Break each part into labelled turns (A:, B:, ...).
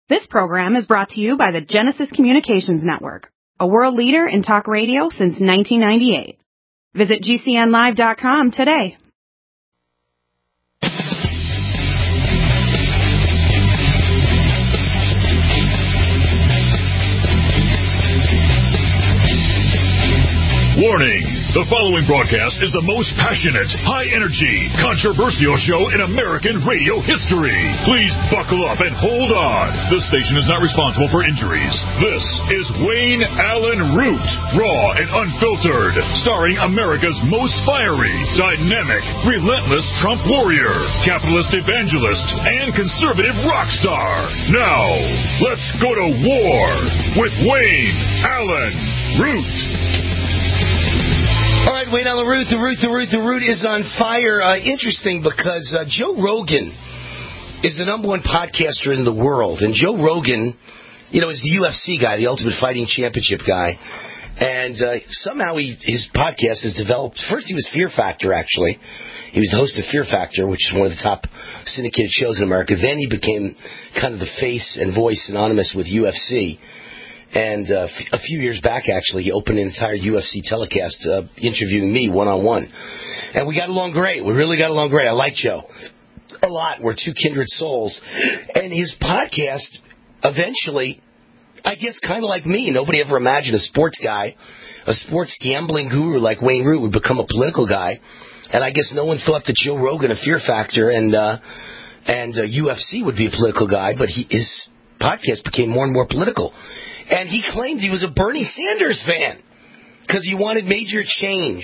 A: This program is brought to you by the Genesis Communications Network, a world leader in talk radio since 1998. Visit GCNlive.com today.
B: Warning! The following broadcast is the most passionate, high-energy, controversial show in American radio history. Please buckle up and hold on. The station is not responsible for injuries. This is Wayne Allen Root, raw and unfiltered, starring America's most fiery, dynamic, relentless Trump warrior, capitalist evangelist, and conservative rock star. Now, let's go to war with Wayne Allen Root.
C: All right, Wayne Allen Root, the Root is on fire. Interesting because Joe Rogan is the number one podcaster in the world. And Joe Rogan, is the UFC guy, the Ultimate Fighting Championship guy. And somehow his podcast has developed. First, he was Fear Factor, actually. He was the host of Fear Factor, which is one of the top syndicated shows in America. Then he became kind of the face and voice synonymous with UFC. And a few years back, actually, he opened an entire UFC telecast interviewing me one-on-one. And we got along great. We really got along great. I like Joe a lot. We're two kindred souls. And his podcast, eventually, I guess kind of like me. Nobody ever imagined a sports guy, a sports gambling guru like Wayne Root would become a political guy. And I guess no one thought that Joe Rogan, a Fear Factor, and UFC would be a political guy. But his podcast became more and more political. And he claimed he was a Bernie Sanders fan because he wanted major change.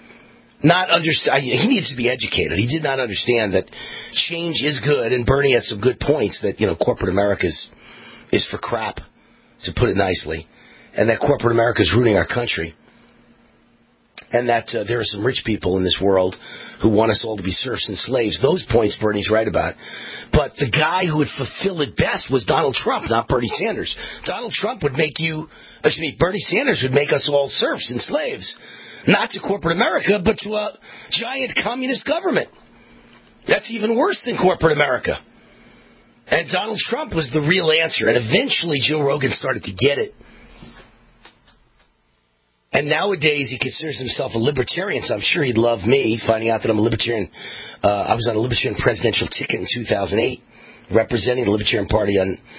C: He needs to be educated. He did not understand that change is good, and Bernie had some good points that, corporate America is for crap, to put it nicely, and that corporate America is ruining our country, and that there are some rich people in this world who want us all to be serfs and slaves. Those points Bernie's right about. But the guy who would fulfill it best was Donald Trump, not Bernie Sanders. Bernie Sanders would make us all serfs and slaves. Not to corporate America, but to a giant communist government. That's even worse than corporate America. And Donald Trump was the real answer. And eventually Joe Rogan started to get it. And nowadays, he considers himself a libertarian, so I'm sure he'd love me finding out that I'm a libertarian. I was on a libertarian presidential ticket in 2008, representing the Libertarian Party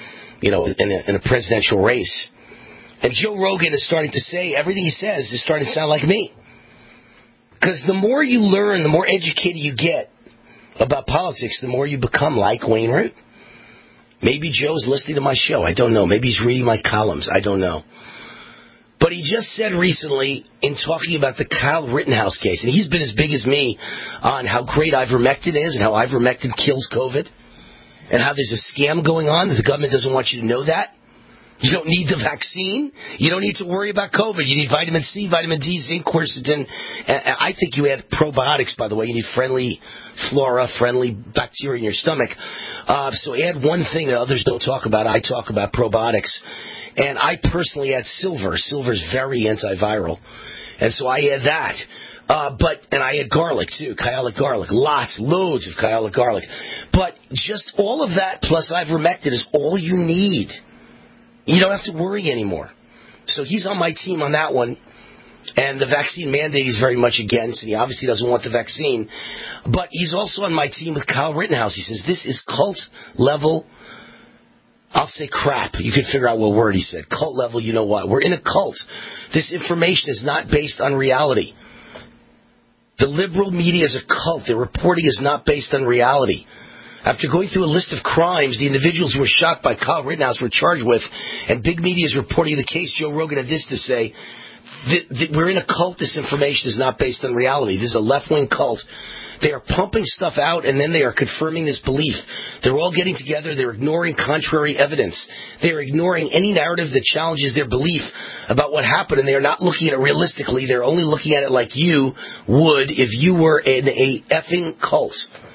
C: in a presidential race. And Joe Rogan is starting to say, everything he says is starting to sound like me. Because the more you learn, the more educated you get about politics, the more you become like Wayne Root. Maybe Joe's listening to my show. I don't know. Maybe he's reading my columns. I don't know. But he just said recently, in talking about the Kyle Rittenhouse case, and he's been as big as me on how great ivermectin is and how ivermectin kills COVID, and how there's a scam going on that the government doesn't want you to know that. You don't need the vaccine. You don't need to worry about COVID. You need vitamin C, vitamin D, zinc, quercetin. I think you add probiotics, by the way. You need friendly flora, friendly bacteria in your stomach. So add one thing that others don't talk about. I talk about probiotics. And I personally add silver. Silver's very antiviral. And so I add that. And I add garlic, too. Kyolic garlic. Loads of kyolic garlic. But just all of that plus ivermectin is all you need. You don't have to worry anymore. So he's on my team on that one. And the vaccine mandate he's very much against. And he obviously doesn't want the vaccine. But he's also on my team with Kyle Rittenhouse. He says this is cult level. I'll say crap. You can figure out what word he said. Cult level, you know what? We're in a cult. This information is not based on reality. The liberal media is a cult. Their reporting is not based on reality. After going through a list of crimes the individuals who were shot by Kyle Rittenhouse were charged with, and big media is reporting the case, Joe Rogan had this to say, we're in a cult. This information is not based on reality. This is a left-wing cult. They are pumping stuff out, and then they are confirming this belief. They're all getting together. They're ignoring contrary evidence. They're ignoring any narrative that challenges their belief about what happened, and they are not looking at it realistically. They're only looking at it like you would if you were in a effing cult.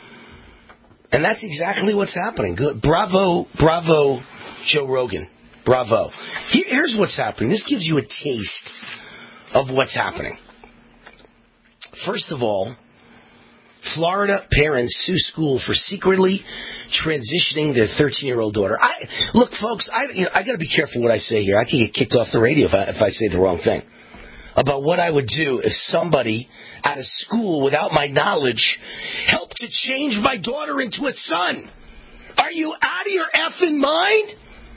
C: And that's exactly what's happening. Good. Bravo, Joe Rogan. Bravo. Here's what's happening. This gives you a taste of what's happening. First of all, Florida parents sue school for secretly transitioning their 13-year-old daughter. Look, folks, I got to be careful what I say here. I can get kicked off the radio if I say the wrong thing about what I would do if somebody at a school without my knowledge helped to change my daughter into a son. Are you out of your effing mind?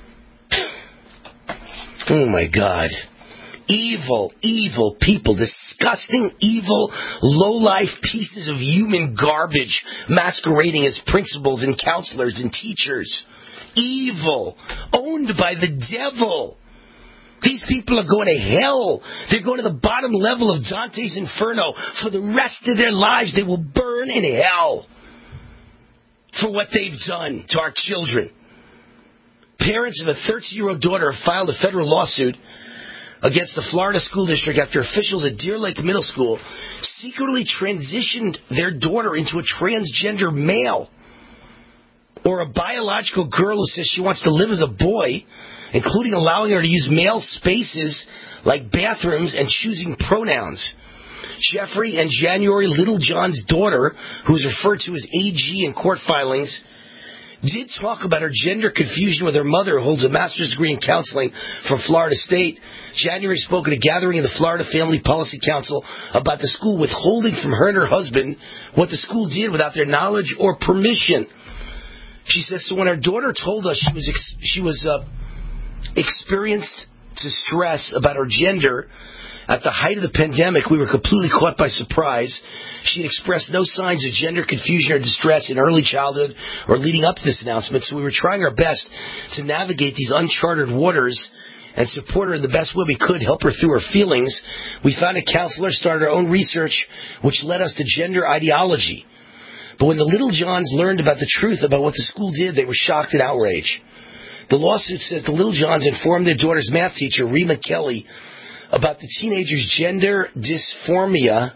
C: Oh, my God. Evil, evil people, disgusting, evil, low-life pieces of human garbage masquerading as principals and counselors and teachers. Evil, owned by the devil. These people are going to hell. They're going to the bottom level of Dante's Inferno. For the rest of their lives, they will burn in hell for what they've done to our children. Parents of a 13-year-old daughter have filed a federal lawsuit against the Florida school district after officials at Deer Lake Middle School secretly transitioned their daughter into a transgender male or a biological girl who says she wants to live as a boy, including allowing her to use male spaces like bathrooms and choosing pronouns. Jeffrey and January Littlejohn's daughter, who is referred to as AG in court filings, did talk about her gender confusion with her mother, who holds a master's degree in counseling from Florida State. January spoke at a gathering of the Florida Family Policy Council about the school withholding from her and her husband what the school did without their knowledge or permission. She says, so when our daughter told us she was experienced distress about her gender at the height of the pandemic, we were completely caught by surprise. She had expressed no signs of gender confusion or distress in early childhood or leading up to this announcement, so we were trying our best to navigate these uncharted waters and support her in the best way we could, help her through her feelings. We found a counselor, started our own research, which led us to gender ideology. But when the Littlejohns learned about the truth about what the school did, they were shocked and outraged. The lawsuit says the Littlejohns informed their daughter's math teacher, Rima Kelly, about the teenager's gender dysphoria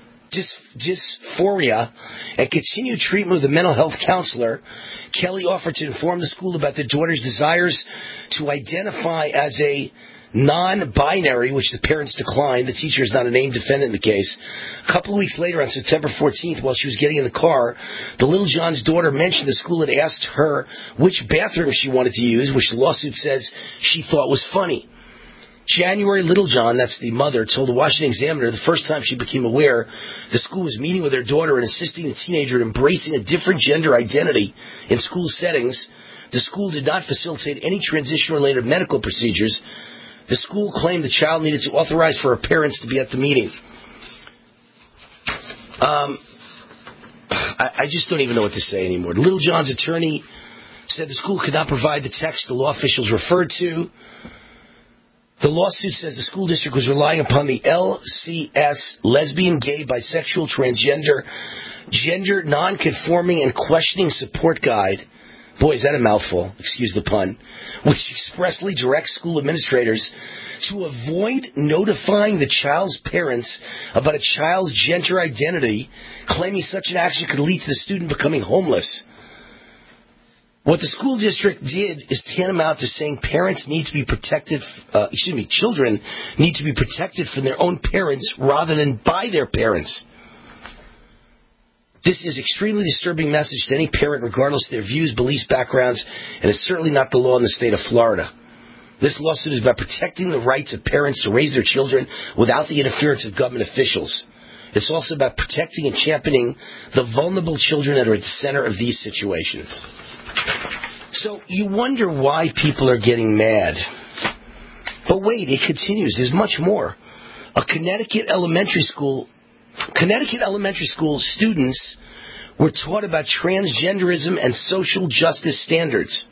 C: and continued treatment with a mental health counselor. Kelly offered to inform the school about their daughter's desires to identify as a non-binary, which the parents declined. The teacher is not a named defendant in the case. A couple of weeks later, on September 14th, while she was getting in the car, the Littlejohn's daughter mentioned the school had asked her which bathroom she wanted to use, which the lawsuit says she thought was funny. January Littlejohn, that's the mother, told the Washington Examiner the first time she became aware the school was meeting with her daughter and assisting the teenager in embracing a different gender identity in school settings. The school did not facilitate any transition-related medical procedures. The school claimed the child needed to authorize for her parents to be at the meeting. I just don't even know what to say anymore. Littlejohn's attorney said the school could not provide the text the law officials referred to. The lawsuit says the school district was relying upon the LCS, lesbian, gay, bisexual, transgender, gender non-conforming, and questioning support guide. Boy, is that a mouthful, excuse the pun, which expressly directs school administrators to avoid notifying the child's parents about a child's gender identity, claiming such an action could lead to the student becoming homeless. What the school district did is tantamount to saying parents need to be protected, children need to be protected from their own parents rather than by their parents. This is an extremely disturbing message to any parent regardless of their views, beliefs, backgrounds, and is certainly not the law in the state of Florida. This lawsuit is about protecting the rights of parents to raise their children without the interference of government officials. It's also about protecting and championing the vulnerable children that are at the center of these situations. So you wonder why people are getting mad. But wait, it continues. There's much more. Connecticut elementary school students were taught about transgenderism and social justice standards.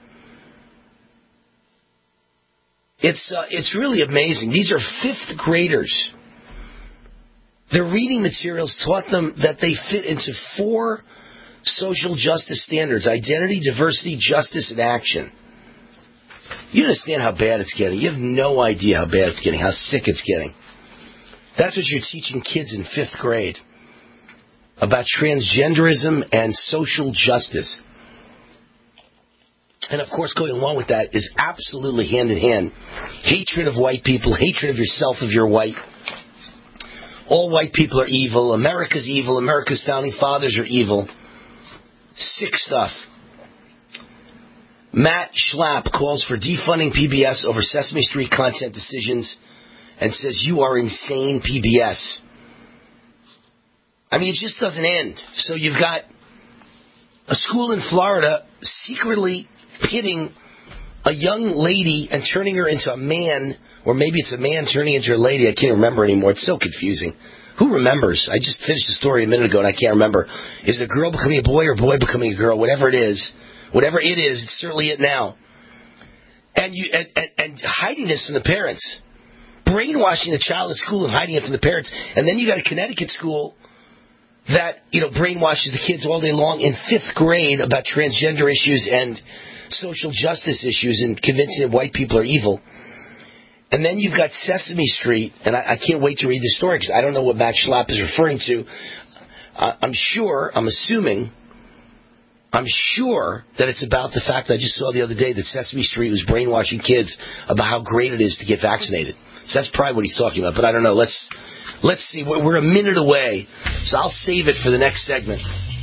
C: It's really amazing. These are 5th graders. Their reading materials taught them that they fit into 4 social justice standards: identity, diversity, justice, and action. You understand how bad it's getting. You have no idea how bad it's getting, how sick it's getting. That's what you're teaching kids in 5th grade, about transgenderism and social justice. And of course, going along with that is absolutely hand in hand hatred of white people, hatred of yourself if you're white. all white people are evil, America's evil, America's founding fathers are evil. Sick stuff. Matt Schlapp calls for defunding PBS over Sesame Street content decisions and says, you are insane, PBS. I mean, it just doesn't end. So you've got a school in Florida secretly pitting a young lady and turning her into a man, or maybe it's a man turning into a lady. I can't remember anymore. It's so confusing. Who remembers? I just finished the story a minute ago and I can't remember. Is it a girl becoming a boy or a boy becoming a girl? Whatever it is, it's certainly it now. And hiding this from the parents. Brainwashing the child at school and hiding it from the parents. And then you got a Connecticut school that, brainwashes the kids all day long in 5th grade about transgender issues and social justice issues and convincing them white people are evil. And then you've got Sesame Street, and I can't wait to read the story because I don't know what Matt Schlapp is referring to. I'm sure that it's about the fact that I just saw the other day that Sesame Street was brainwashing kids about how great it is to get vaccinated. So that's probably what he's talking about, but I don't know. Let's see. We're a minute away, so I'll save it for the next segment.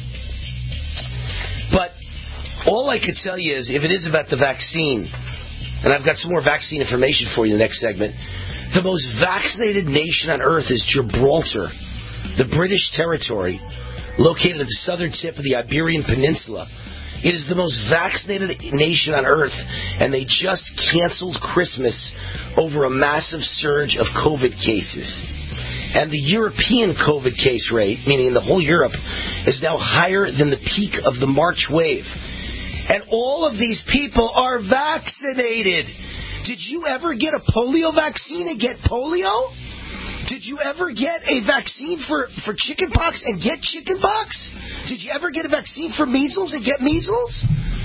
C: But all I could tell you is, if it is about the vaccine, and I've got some more vaccine information for you in the next segment, the most vaccinated nation on earth is Gibraltar, the British territory, located at the southern tip of the Iberian Peninsula. It is the most vaccinated nation on earth, and they just canceled Christmas over a massive surge of COVID cases. And the European COVID case rate, meaning in the whole Europe, is now higher than the peak of the March wave. And all of these people are vaccinated. Did you ever get a polio vaccine and get polio? Did you ever get a vaccine for chickenpox and get chickenpox? Did you ever get a vaccine for measles and get measles?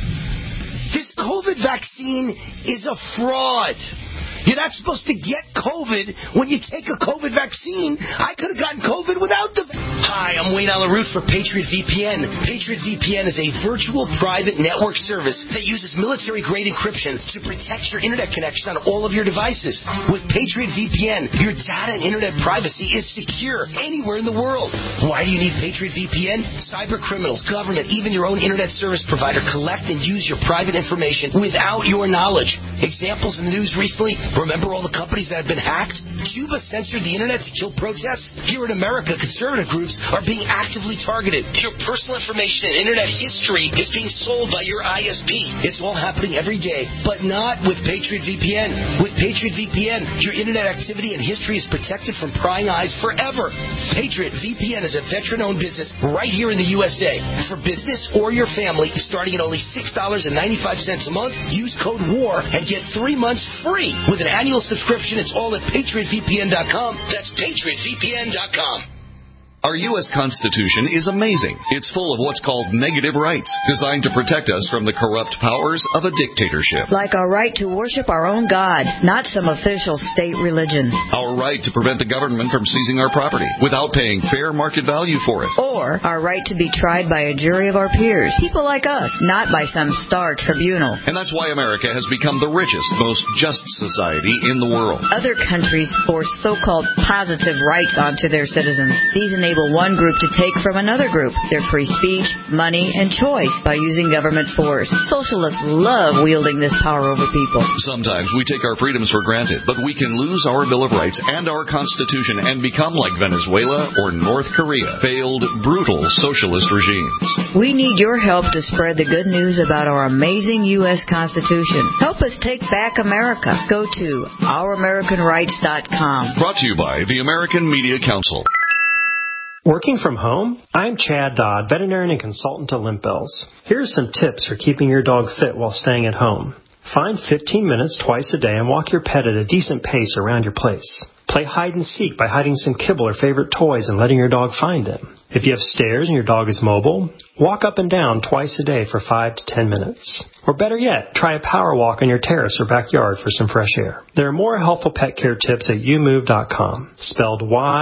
C: This COVID vaccine is a fraud. You're not supposed to get COVID when you take a COVID vaccine. I could have gotten COVID without the... Hi, I'm Wayne Allyn Root for Patriot VPN. Patriot VPN is a virtual private network service that uses military-grade encryption to protect your internet connection on all of your devices. With Patriot VPN, your data and internet privacy is secure anywhere in the world. Why do you need Patriot VPN? Cyber criminals, government, even your own internet service provider collect and use your private information without your knowledge. Examples in the news recently... Remember all the companies that have been hacked? Cuba censored the internet to kill protests? Here in America, conservative groups are being actively targeted. Your personal information and internet history is being sold by your ISP. It's all happening every day, but not with Patriot VPN. With Patriot VPN, your internet activity and history is protected from prying eyes forever. Patriot VPN is a veteran-owned business right here in the USA. For business or your family, starting at only $6.95 a month, use code WAR and get 3 months free. With an annual subscription, it's all at PatriotVPN.com. That's PatriotVPN.com.
D: Our U.S. Constitution is amazing. It's full of what's called negative rights, designed to protect us from the corrupt powers of a dictatorship.
E: Like our right to worship our own God, not some official state religion.
D: Our right to prevent the government from seizing our property without paying fair market value for it.
E: Or our right to be tried by a jury of our peers, people like us, not by some star tribunal.
D: And that's why America has become the richest, most just society in the world.
E: Other countries force so-called positive rights onto their citizens. These enable one group to take from another group their free speech, money, and choice by using government force. Socialists love wielding this power over people.
D: Sometimes we take our freedoms for granted, but we can lose our Bill of Rights and our Constitution and become like Venezuela or North Korea, failed, brutal socialist regimes.
E: We need your help to spread the good news about our amazing U.S. Constitution. Help us take back America. Go to OurAmericanRights.com.
D: Brought to you by the American Media Council.
F: Working from home? I'm Chad Dodd, veterinarian and consultant to Limp Bells. Here are some tips for keeping your dog fit while staying at home. Find 15 minutes twice a day and walk your pet at a decent pace around your place. Play hide and seek by hiding some kibble or favorite toys and letting your dog find them. If you have stairs and your dog is mobile, walk up and down twice a day for 5 to 10 minutes. Or better yet, try a power walk on your terrace or backyard for some fresh air. There are more helpful pet care tips at youmove.com, spelled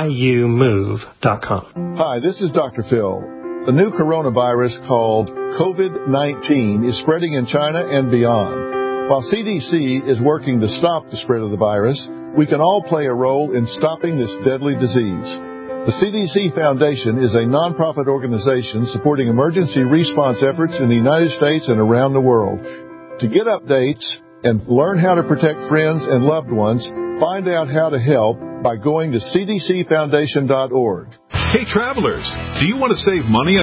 F: YOUMOVE.com.
G: Hi, this is Dr. Phil. The new coronavirus called COVID-19 is spreading in China and beyond. While CDC is working to stop the spread of the virus, we can all play a role in stopping this deadly disease. The CDC Foundation is a nonprofit organization supporting emergency response efforts in the United States and around the world. To get updates and learn how to protect friends and loved ones, find out how to help by going to cdcfoundation.org.
B: Hey, travelers, do you want to save money?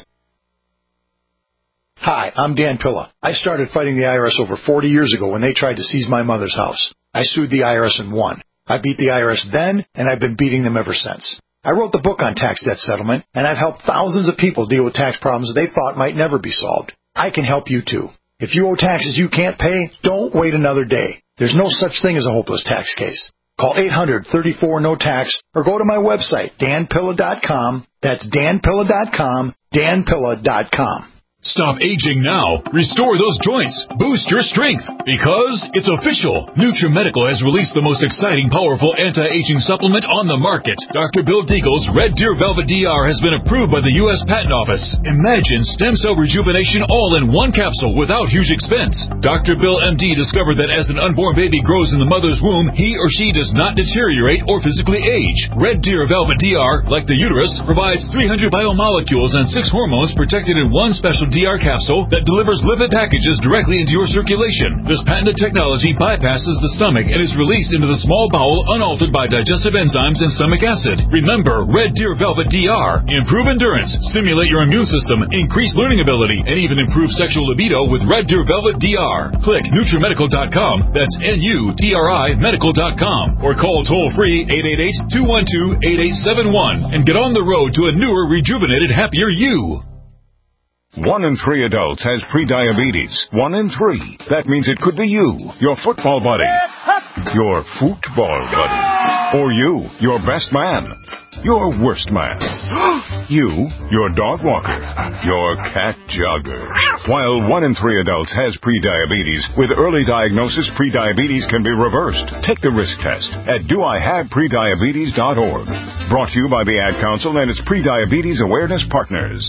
H: Hi, I'm Dan Pilla. I started fighting the IRS over 40 years ago when they tried to seize my mother's house. I sued the IRS and won. I beat the IRS then, and I've been beating them ever since. I wrote the book on tax debt settlement, and I've helped thousands of people deal with tax problems they thought might never be solved. I can help you too. If you owe taxes you can't pay, don't wait another day. There's no such thing as a hopeless tax case. Call 800-34-NO-TAX or go to my website, danpilla.com. That's danpilla.com, danpilla.com.
B: Stop aging now. Restore those joints. Boost your strength. Because it's official. NutriMedical has released the most exciting, powerful anti-aging supplement on the market. Dr. Bill Deagle's Red Deer Velvet DR has been approved by the U.S. Patent Office. Imagine stem cell rejuvenation all in one capsule without huge expense. Dr. Bill MD discovered that as an unborn baby grows in the mother's womb, he or she does not deteriorate or physically age. Red Deer Velvet DR, like the uterus, provides 300 biomolecules and 6 hormones protected in one special DR capsule that delivers lipid packages directly into your circulation. This patented technology bypasses the stomach and is released into the small bowel unaltered by digestive enzymes and stomach acid. Remember, Red Deer Velvet DR. Improve endurance, stimulate your immune system, increase learning ability, and even improve sexual libido with Red Deer Velvet DR. Click NutriMedical.com, that's NUTRI Medical.com, or call toll-free 888-212-8871 and get on the road to a newer, rejuvenated, happier you.
I: 1 in 3 adults has prediabetes. 1 in 3. That means it could be you, your football buddy, your football buddy, or you, your best man, your worst man, you, your dog walker, your cat jogger. While 1 in 3 adults has prediabetes, with early diagnosis, prediabetes can be reversed. Take the risk test at doihaveprediabetes.org. Brought to you by the Ad Council and its Prediabetes Awareness Partners.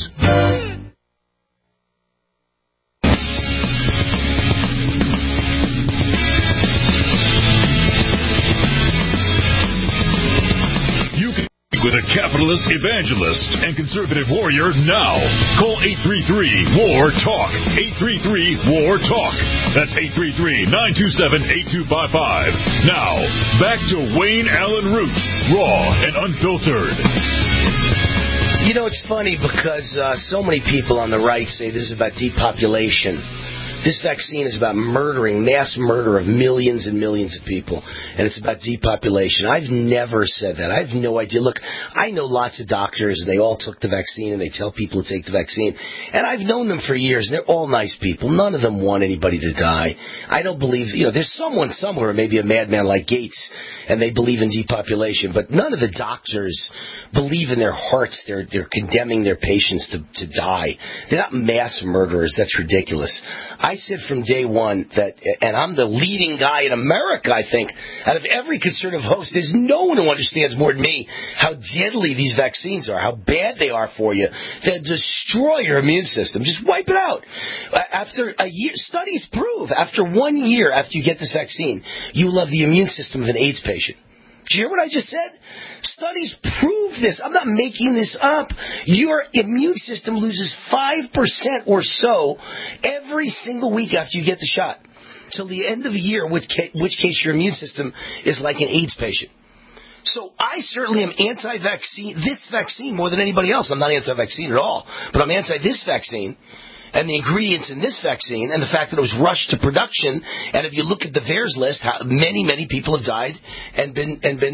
B: With a capitalist evangelist and conservative warrior now. Call 833-WAR-TALK. 833-WAR-TALK. That's 833-927-8255. Now, back to Wayne Allen Root, raw and unfiltered.
C: You know, it's funny because so many people on the right say this is about depopulation. This vaccine is about mass murder of millions and millions of people, and it's about depopulation. I've never said that. I have no idea. Look, I know lots of doctors, and they all took the vaccine, and they tell people to take the vaccine. And I've known them for years, and they're all nice people. None of them want anybody to die. I don't believe, there's someone somewhere, maybe a madman like Gates, and they believe in depopulation, but none of the doctors believe in their hearts they're condemning their patients to die. They're not mass murderers. That's ridiculous. I said from day one that, and I'm the leading guy in America, I think, out of every conservative host, there's no one who understands more than me how deadly these vaccines are, how bad they are for you. They destroy your immune system. Just wipe it out. After a year, studies prove, after 1 year after you get this vaccine, you will have the immune system of an AIDS patient. Did you hear what I just said? Studies prove this. I'm not making this up. Your immune system loses 5% or so every single week after you get the shot. Till the end of the year, which case your immune system is like an AIDS patient. So I certainly am anti-vaccine, this vaccine more than anybody else. I'm not anti-vaccine at all, but I'm anti this vaccine. And the ingredients in this vaccine, and the fact that it was rushed to production, and if you look at the VAERS list, how many people have died and been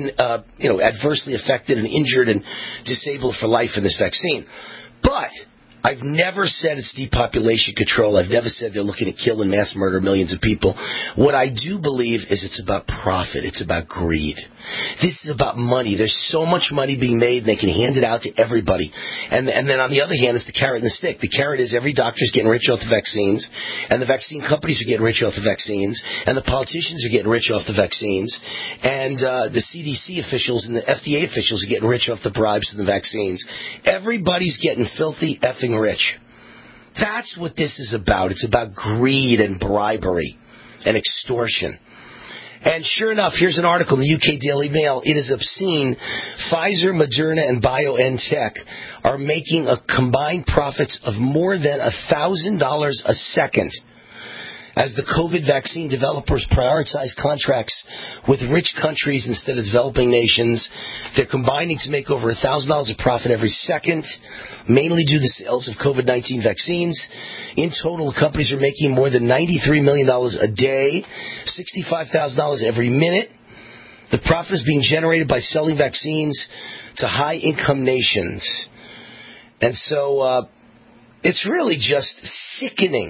C: adversely affected and injured and disabled for life in this vaccine. But I've never said it's depopulation control. I've never said they're looking to kill and mass murder millions of people. What I do believe is it's about profit. It's about greed. This is about money. There's so much money being made, and they can hand it out to everybody. And then on the other hand, it's the carrot and the stick. The carrot is every doctor's getting rich off the vaccines, and the vaccine companies are getting rich off the vaccines, and the politicians are getting rich off the vaccines, and the CDC officials and the FDA officials are getting rich off the bribes to the vaccines. Everybody's getting filthy effing rich. That's what this is about. It's about greed and bribery and extortion. And sure enough, here's an article in the UK Daily Mail. It is obscene. Pfizer, Moderna, and BioNTech are making a combined profits of more than $1,000 a second as the COVID vaccine developers prioritize contracts with rich countries instead of developing nations. They're combining to make over $1,000 of profit every second, mainly due to sales of COVID-19 vaccines. In total, companies are making more than $93 million a day, $65,000 every minute. The profit is being generated by selling vaccines to high-income nations. And so it's really just sickening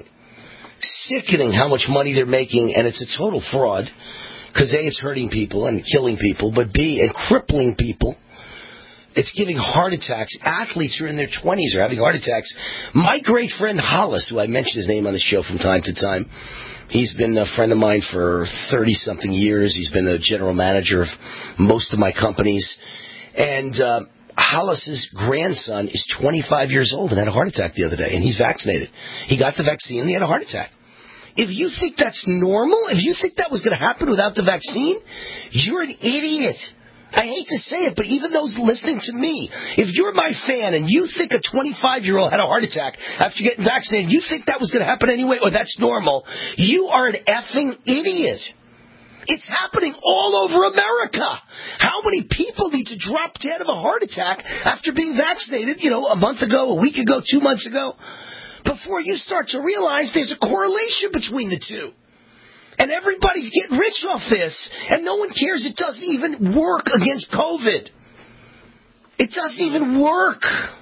C: how much money they're making, and it's a total fraud, because A, it's hurting people and killing people, but B, and crippling people. It's giving heart attacks. Athletes who are in their 20s are having heart attacks. My great friend Hollis, who I mention his name on the show from time to time, he's been a friend of mine for 30-something years. He's been the general manager of most of my companies. And Hollis's grandson is 25 years old and had a heart attack the other day, and he's vaccinated. He got the vaccine and he had a heart attack. If you think that's normal, if you think that was going to happen without the vaccine, you're an idiot. I hate to say it, but even those listening to me, if you're my fan and you think a 25-year-old had a heart attack after getting vaccinated, you think that was going to happen anyway, or that's normal, you are an effing idiot. It's happening all over America. How many people need to drop dead of a heart attack after being vaccinated, a month ago, a week ago, 2 months ago, before you start to realize there's a correlation between the two? And everybody's getting rich off this, and no one cares. It doesn't even work against COVID. It doesn't even work.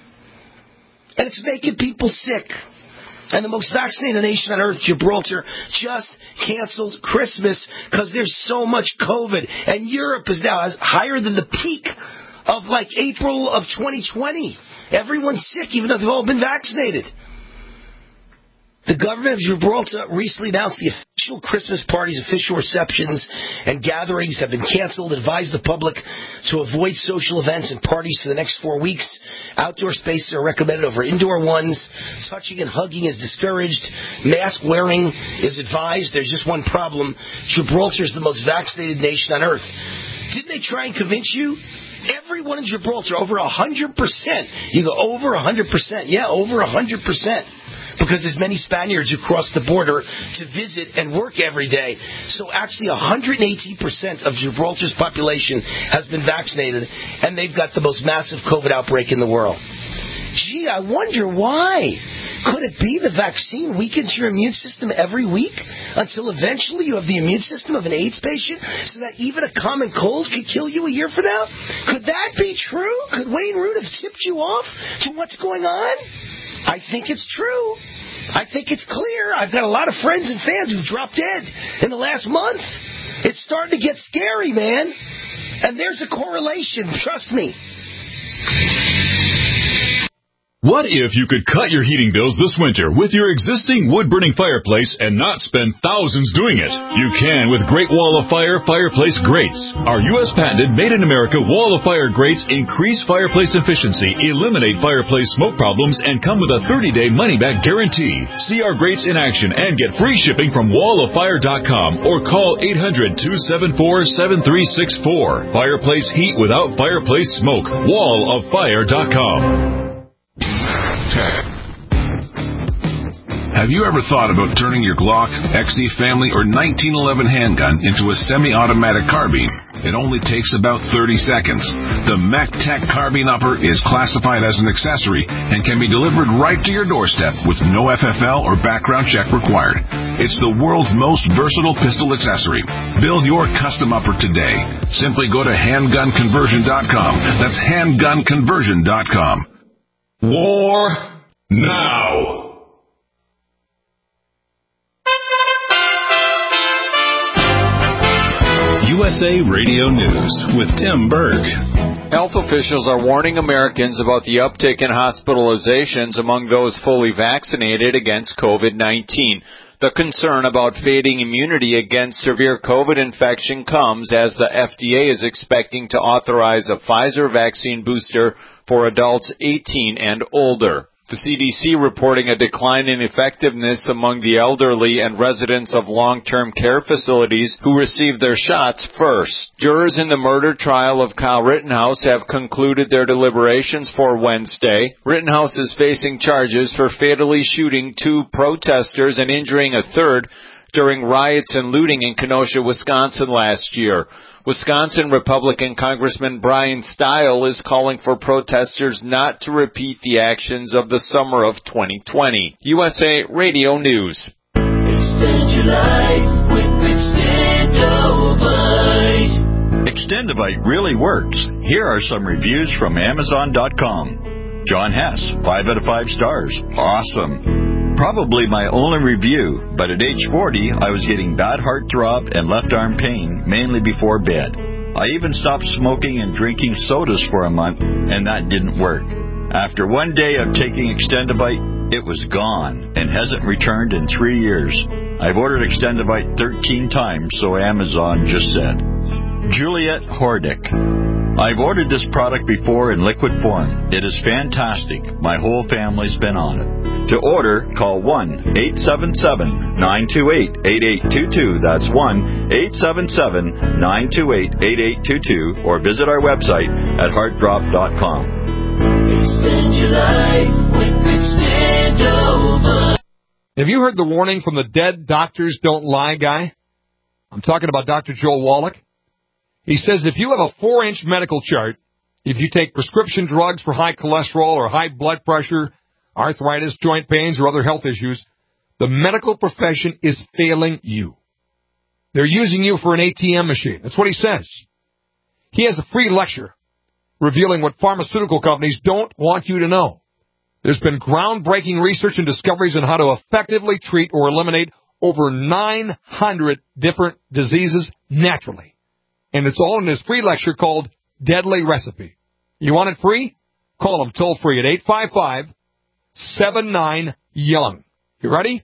C: And it's making people sick. And the most vaccinated nation on earth, Gibraltar, just canceled Christmas because there's so much COVID. And Europe is now higher than the peak of April of 2020. Everyone's sick, even though they've all been vaccinated. The government of Gibraltar recently announced the official Christmas parties, official receptions, and gatherings have been canceled. Advised the public to avoid social events and parties for the next 4 weeks. Outdoor spaces are recommended over indoor ones. Touching and hugging is discouraged. Mask wearing is advised. There's just one problem. Gibraltar is the most vaccinated nation on earth. Didn't they try and convince you? Everyone in Gibraltar, over 100%. You go, over 100%. Yeah, over 100%. Because there's many Spaniards who cross the border to visit and work every day. So actually 118% of Gibraltar's population has been vaccinated, and they've got the most massive COVID outbreak in the world. Gee, I wonder why. Could it be the vaccine weakens your immune system every week until eventually you have the immune system of an AIDS patient so that even a common cold could kill you a year from now? Could that be true? Could Wayne Root have tipped you off to what's going on? I think it's true. I think it's clear. I've got a lot of friends and fans who've dropped dead in the last month. It's starting to get scary, man. And there's a correlation. Trust me.
B: What if you could cut your heating bills this winter with your existing wood-burning fireplace and not spend thousands doing it? You can with Great Wall of Fire fireplace grates. Our U.S. patented made-in-America Wall of Fire grates increase fireplace efficiency, eliminate fireplace smoke problems, and come with a 30-day money-back guarantee. See our grates in action and get free shipping from walloffire.com or call 800-274-7364. Fireplace heat without fireplace smoke. walloffire.com.
J: Have you ever thought about turning your Glock, XD Family, or 1911 handgun into a semi-automatic carbine? It only takes about 30 seconds. The MechTech Carbine Upper is classified as an accessory and can be delivered right to your doorstep with no FFL or background check required. It's the world's most versatile pistol accessory. Build your custom upper today. Simply go to handgunconversion.com. That's handgunconversion.com.
B: War now.
K: USA Radio News with Tim Berg.
L: Health officials are warning Americans about the uptick in hospitalizations among those fully vaccinated against COVID-19. The concern about fading immunity against severe COVID infection comes as the FDA is expecting to authorize a Pfizer vaccine booster for adults 18 and older. The CDC reporting a decline in effectiveness among the elderly and residents of long-term care facilities who received their shots first. Jurors in the murder trial of Kyle Rittenhouse have concluded their deliberations for Wednesday. Rittenhouse is facing charges for fatally shooting 2 protesters and injuring a third during riots and looting in Kenosha, Wisconsin last year. Wisconsin Republican Congressman Brian Stile is calling for protesters not to repeat the actions of the summer of 2020. USA Radio News.
M: Extend your life with Extendovite.
N: Extendovite really works. Here are some reviews from Amazon.com. John Hess, 5 out of 5 stars. Awesome. Probably my only review, but at age 40, I was getting bad heart throb and left arm pain, mainly before bed. I even stopped smoking and drinking sodas for a month, and that didn't work. After one day of taking Extendovite, it was gone and hasn't returned in 3 years. I've ordered Extendovite 13 times, so Amazon just said. Juliet Hordick. I've ordered this product before in liquid form. It is fantastic. My whole family's been on it. To order, call 1-877-928-8822. That's 1-877-928-8822. Or visit our website at heartdrop.com.
M: Extend your life with Extendovite.
O: Have you heard the warning from the Dead Doctors Don't Lie guy? I'm talking about Dr. Joel Wallach. He says if you have a 4-inch medical chart, if you take prescription drugs for high cholesterol or high blood pressure, arthritis, joint pains, or other health issues, the medical profession is failing you. They're using you for an ATM machine. That's what he says. He has a free lecture revealing what pharmaceutical companies don't want you to know. There's been groundbreaking research and discoveries on how to effectively treat or eliminate over 900 different diseases naturally. And it's all in this free lecture called Deadly Recipe. You want it free? Call them toll free at 855-79-YOUNG. You ready?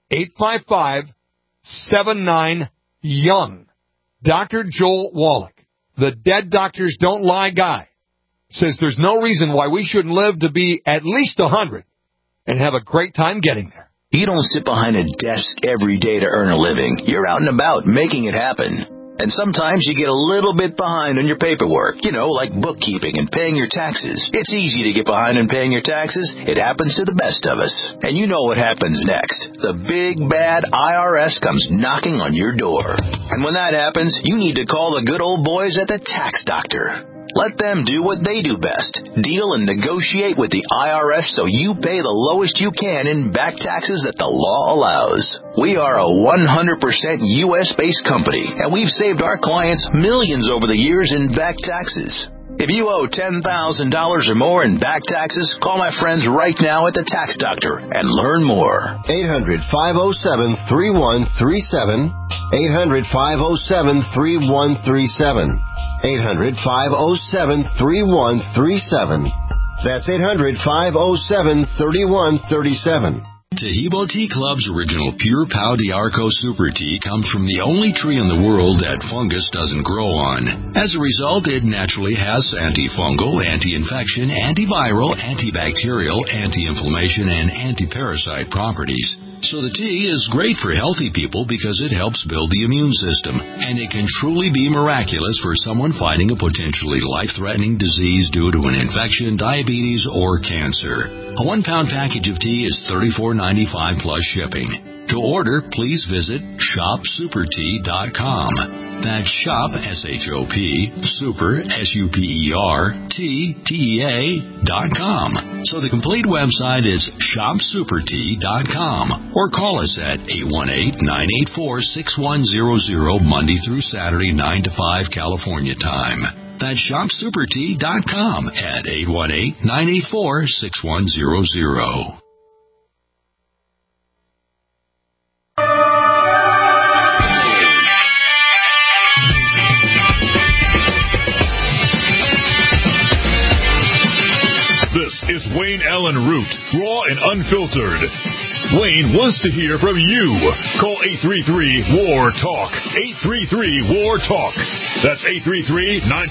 O: 855-79-YOUNG. Dr. Joel Wallach, the Dead Doctors Don't Lie guy, says there's no reason why we shouldn't live to be at least 100 and have a great time getting there.
P: You don't sit behind a desk every day to earn a living. You're out and about making it happen. And sometimes you get a little bit behind on your paperwork, like bookkeeping and paying your taxes. It's easy to get behind on paying your taxes. It happens to the best of us. And you know what happens next. The big, bad IRS comes knocking on your door. And when that happens, you need to call the good old boys at the Tax Doctor. Let them do what they do best. Deal and negotiate with the IRS so you pay the lowest you can in back taxes that the law allows. We are a 100% U.S.-based company, and we've saved our clients millions over the years in back taxes. If you owe $10,000 or more in back taxes, call my friends right now at the Tax Doctor and learn more.
Q: 800-507-3137. 800-507-3137. 800-507-3137. That's 800-507-3137.
R: Taheebo Tea Club's original Pure Pau D'Arco Super Tea comes from the only tree in the world that fungus doesn't grow on. As a result, it naturally has antifungal, anti-infection, antiviral, antibacterial, anti-inflammation, and anti-parasite properties. So the tea is great for healthy people because it helps build the immune system, and it can truly be miraculous for someone fighting a potentially life-threatening disease due to an infection, diabetes, or cancer. A 1-pound package of tea is $34.95 plus shipping. To order, please visit shopsupertea.com. That's shop, S-H-O-P, super, S-U-P-E-R-T-T-E-A.com. So the complete website is shopsupertea.com. Or call us at 818-984-6100 Monday through Saturday, 9 to 5 California time. That's shopsupertea.com at 818-984-6100.
B: This is Wayne Allen Root, raw and unfiltered. Wayne wants to hear from you. Call 833-WAR-TALK. 833-WAR-TALK. That's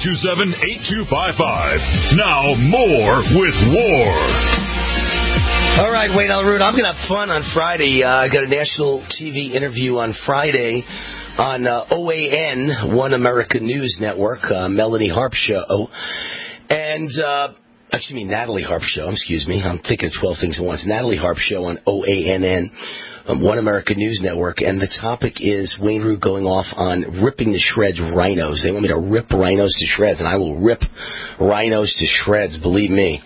B: 833-927-8255. Now, more with War.
C: All right, Wayne Allyn Root, I'm going to have fun on Friday. I got a national TV interview on Friday on OAN, One America News Network, Melanie Harp Show. And, Natalie Harp Show, excuse me. I'm thinking of 12 things at once. Natalie Harp Show on OANN, One America News Network. And the topic is Wayne Root going off on ripping to shreds rhinos. They want me to rip rhinos to shreds, and I will rip rhinos to shreds, believe me.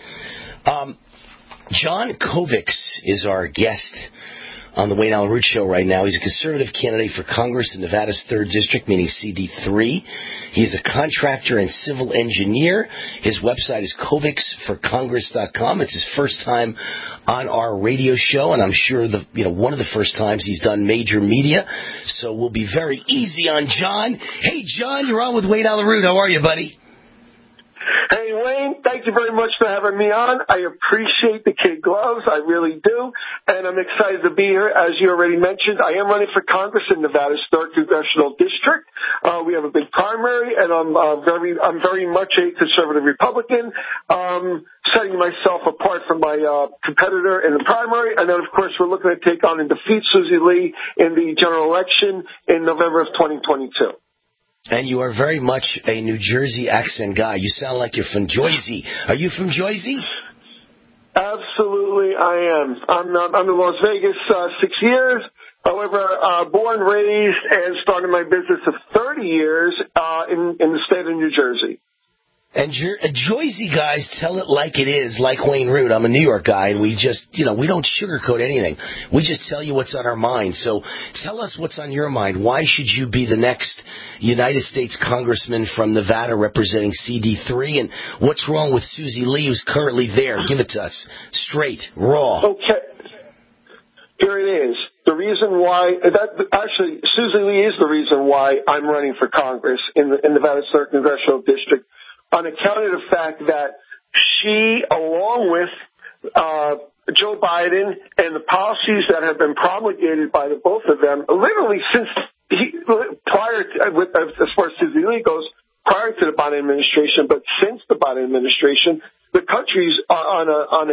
C: John Kovacs is our guest on the Wayne Allyn Root Show right now. He's a conservative candidate for Congress in Nevada's 3rd District, meaning CD3. He is a contractor and civil engineer. His website is kovacsforcongress.com. It's his first time on our radio show, and I'm sure one of the first times he's done major media. So we'll be very easy on John. Hey, John, you're on with Wayne Allyn Root. How are you, buddy?
S: Hey, Wayne, thank you very much for having me on. I appreciate the kid gloves. I really do. And I'm excited to be here. As you already mentioned, I am running for Congress in Nevada's 3rd Congressional District. We have a big primary, and I'm very much a conservative Republican, setting myself apart from my competitor in the primary. And then, of course, we're looking to take on and defeat Susie Lee in the general election in November of 2022.
C: And you are very much a New Jersey accent guy. You sound like you're from Jersey. Are you from Jersey?
S: Absolutely, I am. I'm in Las Vegas 6 years. However, born, raised, and started my business of 30 years in the state of New Jersey.
C: And Jersey guys tell it like it is, like Wayne Root. I'm a New York guy, and we just, we don't sugarcoat anything. We just tell you what's on our mind. So tell us what's on your mind. Why should you be the next United States Congressman from Nevada representing CD3? And what's wrong with Susie Lee, who's currently there? Give it to us. Straight, raw.
S: Okay. Here it is. The reason why, Susie Lee is the reason why I'm running for Congress in Nevada's 3rd Congressional District, on account of the fact that she, along with Joe Biden and the policies that have been promulgated by the both of them, literally since as far as Susie Lee goes, prior to the Biden administration, but since the Biden administration, the country's on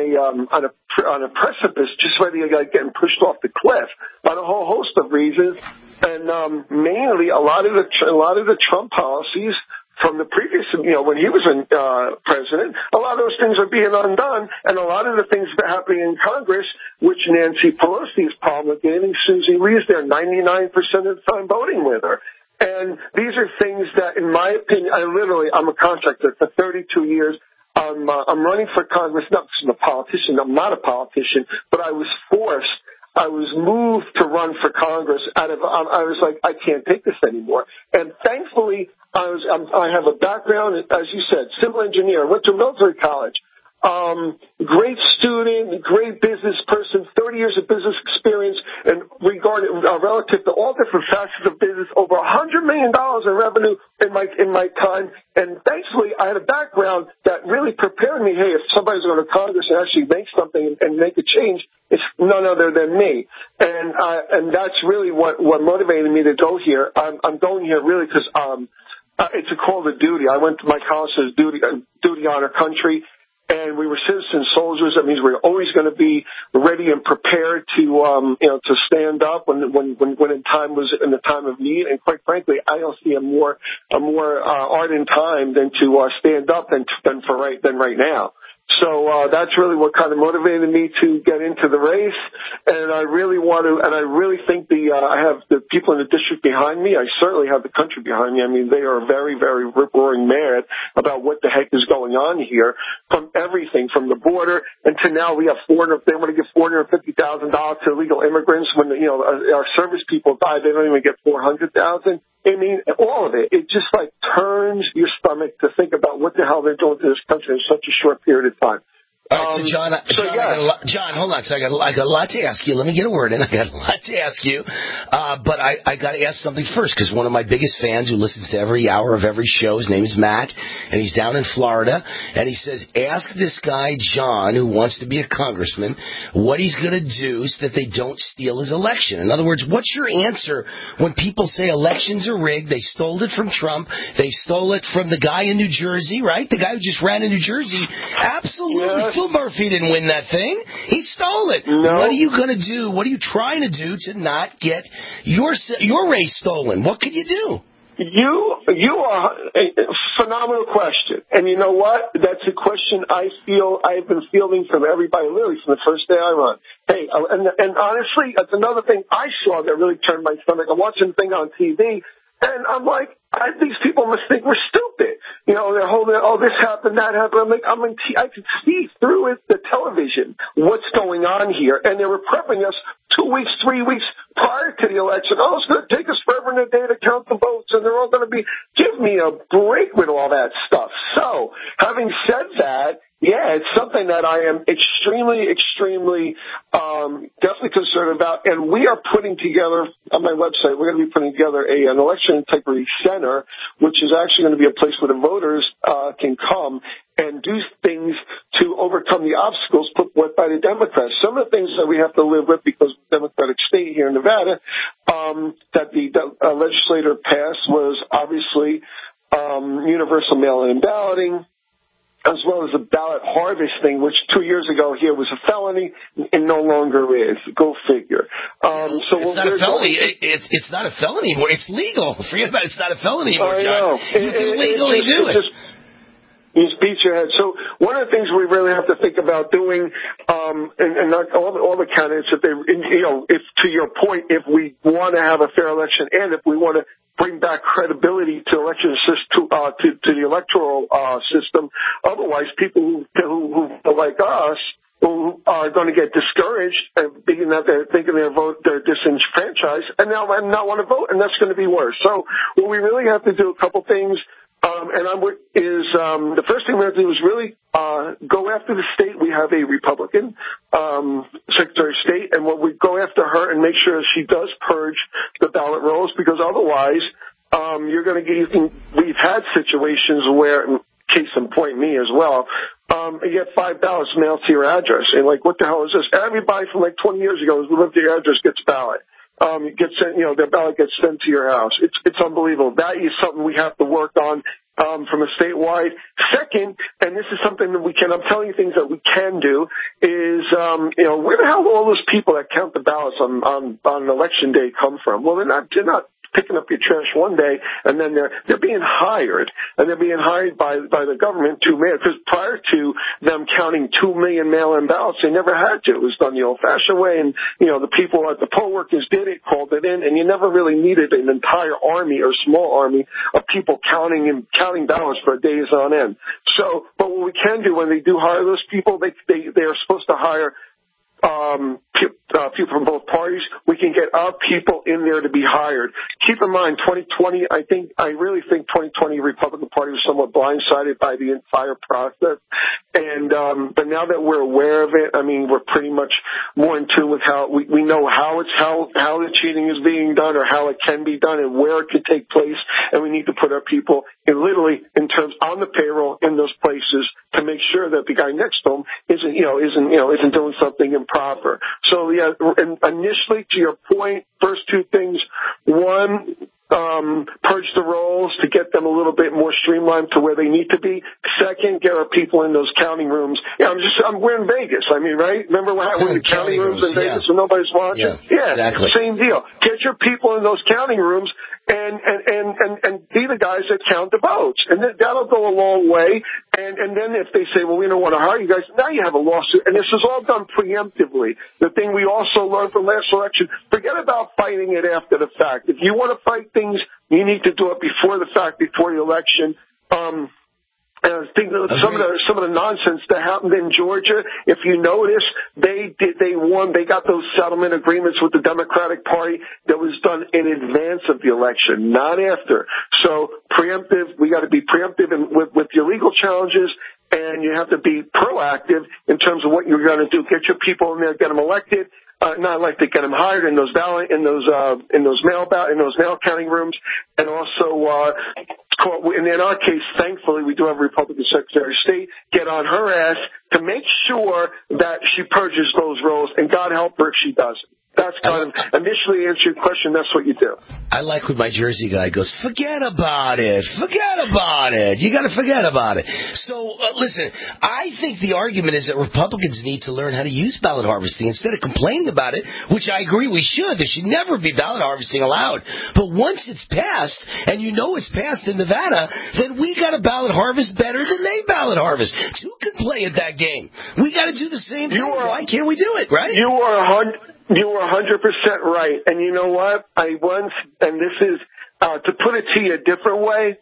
S: a precipice, just ready to getting pushed off the cliff on a whole host of reasons, and mainly a lot of the Trump policies from the previous, when he was president, a lot of those things are being undone, and a lot of the things that are happening in Congress, which Nancy Pelosi is promulgating, Susie Lee is there 99% of the time voting with her. And these are things that, in my opinion, I'm a contractor for 32 years. I'm running for Congress, not because I'm a politician. I'm not a politician, but I was moved to run for Congress I was like, I can't take this anymore. And thankfully, I have a background, as you said, civil engineer. I went to military college. Great student, great business person, 30 years of business experience, and relative to all different facets of business, over $100 million in revenue in my time. And thankfully, I had a background that really prepared me. Hey, if somebody's going to Congress and actually make something and make a change, it's none other than me. And that's really what motivated me to go here. I'm going here really because it's a call to duty. I went to my college as duty honor country. And we were citizen soldiers. That means we're always going to be ready and prepared to stand up when in the time of need. And quite frankly, I don't see a more ardent time than to stand up than right now. So that's really what kind of motivated me to get into the race, and I really think I have the people in the district behind me. I certainly have the country behind me. I mean, they are very, very rip-roaring mad about what the heck is going on here, from everything, from the border, and to now we have they want to give $450,000 to illegal immigrants when our service people die. They don't even get $400,000. I mean, all of it. It just turns your stomach to think about what the hell they're doing to this country in such a short period of time.
C: All right, so John, hold on. So I got a lot to ask you. Let me get a word in. I got a lot to ask you, but I got to ask something first, because one of my biggest fans who listens to every hour of every show, his name is Matt, and he's down in Florida, and he says, ask this guy John, who wants to be a congressman, what he's going to do so that they don't steal his election. In other words, what's your answer when people say elections are rigged? They stole it from Trump. They stole it from the guy in New Jersey, right? The guy who just ran in New Jersey. Absolutely.
S: Yes.
C: Phil Murphy didn't win that thing. He stole it.
S: No.
C: What are you going to do? What are you trying to do to not get your race stolen? What could you do?
S: You are a phenomenal question. And you know what? That's a question I've been fielding from everybody, literally from the first day I run. Hey, and honestly, that's another thing I saw that really turned my stomach. I'm watching the thing on TV, and I'm like, these people must think we're stupid. You know, they're holding, this happened, that happened. I could see through the television what's going on here, and they were prepping us 2 weeks, 3 weeks prior to the election. Oh, it's going to take us forever and a day to count the votes, and they're all going to be, give me a break with all that stuff. So, having said that, yeah, it's something that I am extremely, definitely concerned about. And we are putting together, on my website, we're going to be putting together an election integrity center, which is actually going to be a place where the voters can come and do things to overcome the obstacles put forth by the Democrats. Some of the things that we have to live with because of the Democratic state here in Nevada, that the legislator passed was obviously universal mail-in balloting, as well as the ballot harvesting, which 2 years ago here was a felony and no longer is. Go figure. So
C: it's not a felony. It's not a felony anymore. It's legal. Forget about it. It's not a felony anymore, John. You can legally do it.
S: You beat your head. So one of the things we really have to think about doing, and not all the candidates, if to your point, if we want to have a fair election and if we want to bring back credibility to election to the electoral system, otherwise people who are like us, who are going to get discouraged and being that they're thinking they're disenfranchised and now not want to vote, and that's going to be worse. So what we really have to do a couple things. The first thing we have to do is really go after the state. We have a Republican Secretary of State, and we go after her and make sure she does purge the ballot rolls, because otherwise you're going to get. We've had situations where, case in point, me as well. You get 5 ballots mailed to your address, and like, what the hell is this? Everybody from like 20 years ago who lived at your address gets a ballot. Gets sent, their ballot gets sent to your house. It's unbelievable. That is something we have to work on from a statewide. Second, and this is something that I'm telling you things that we can do, is, where the hell do all those people that count the ballots on election day come from? Well, they're not picking up your trash one day, and then they're being hired, and they're being hired by the government to mail. Because prior to them counting 2 million mail-in ballots, they never had to. It was done the old-fashioned way, and the people at the poll workers did it, called it in, and you never really needed an entire army or small army of people counting ballots for days on end. So, but what we can do when they do hire those people, they are supposed to hire people from both parties. We can get our people in there to be hired. Keep in mind, 2020, I really think 2020 Republican Party was somewhat blindsided by the entire process. And, but now that we're aware of it, we're pretty much more in tune with how we know how the cheating is being done, or how it can be done, and where it could take place. And we need to put our people in terms on the payroll in those places to make sure that the guy next to them isn't doing something improper. So yeah, and initially, to your point, first two things: one, purge the rolls to get them a little bit more streamlined to where they need to be. Second, get our people in those counting rooms. Yeah, we're in Vegas. Right? Remember when the counting rooms in Vegas and nobody's watching? Yeah, exactly. Same deal. Get your people in those counting rooms and be the guys that count the votes. And that'll go a long way. And then if they say, well, we don't want to hire you guys, now you have a lawsuit. And this is all done preemptively. The thing we also learned from last election, forget about fighting it after the fact. If you want to fight things, you need to do it before the fact, before the election. And I think some of the nonsense that happened in Georgia, if you notice, they won. They got those settlement agreements with the Democratic Party that was done in advance of the election, not after. So preemptive, we got to be preemptive with your legal challenges, and you have to be proactive in terms of what you're going to do. Get your people in there, get them elected. Not elected, get them hired in those mail counting rooms, and also and in our case, thankfully, we do have a Republican Secretary of State. Get on her ass to make sure that she purges those rolls, and God help her if she doesn't. That's kind of, initially answer your question, that's what you do.
C: I like when my Jersey guy goes, forget about it. Forget about it. You got to forget about it. So, listen, I think the argument is that Republicans need to learn how to use ballot harvesting instead of complaining about it, which I agree we should. There should never be ballot harvesting allowed. But once it's passed, and you know it's passed in Nevada, then we got to ballot harvest better than they ballot harvest. Who can play at that game? We got to do the same thing. Why can't we do it, right?
S: You are 100% right. And you know what? I once, and this is, to put it to you a different way,